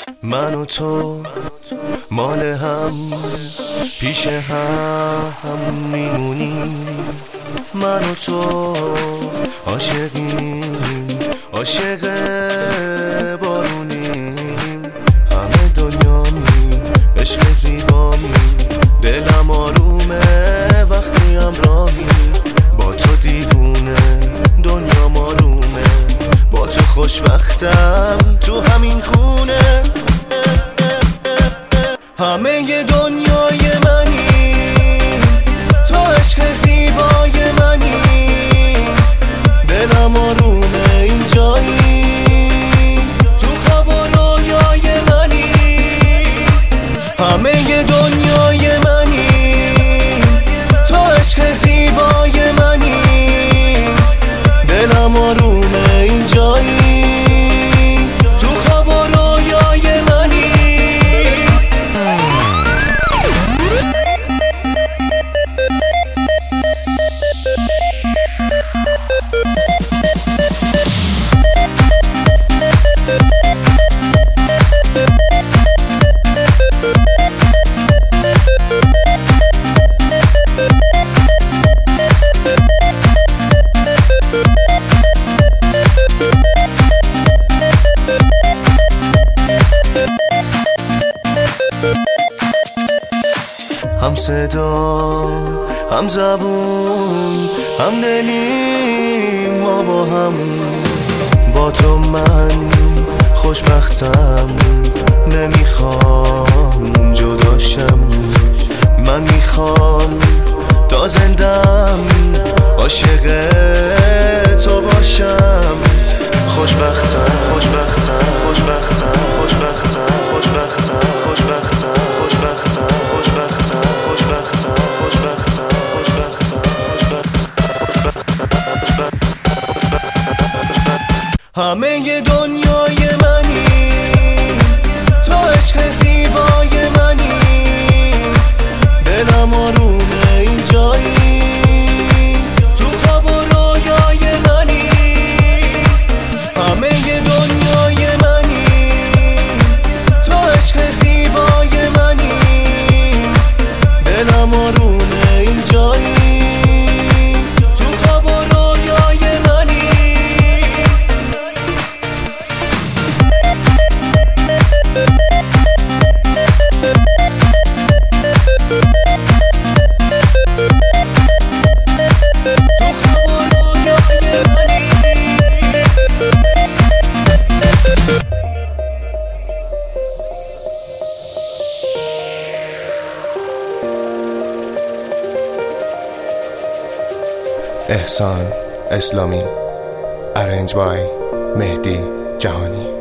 من و تو مال هم پیش هم میمونیم. من و تو عاشقیم، عاشق بارونیم. همه دنیامی عشق زیبامی، دلم آرومه وقتی همراهی. با تو دیوونه دنیا مالومه، با تو خوشبختم تو همین خونه. همه دنیای منی، تو عشق زیبای منی. دلم آرومه اینجایی، تو خواب و رویای منی. همه دنیای منی، تو عشق زیبای منی. دلم آرومه اینجایی، تو خواب و رویای منی. هم صدا، هم زبون، هم دلیم، ما با هم. با تو من خوشبختم، نمیخوام جداشم. من میخوام تا زندم عاشق تو باشم. خوشبختم، خوشبختم، خوشبختم، خوشبختم، خوشبختم، خوشبختم، خوشبختم، خوشبختم، خوشبختم، خوشبختم، خوشبختم. همه دنیای منی، تو عشق زیبای منی. دلم آرومه اینجایی، تو خواب و رویای منی. همه دنیای منی، تو عشق زیبای منی. دلم آرومه اینجایی، تو خواب و رویای منی. احسان اسلامی. Arranged by مهدی جهانی.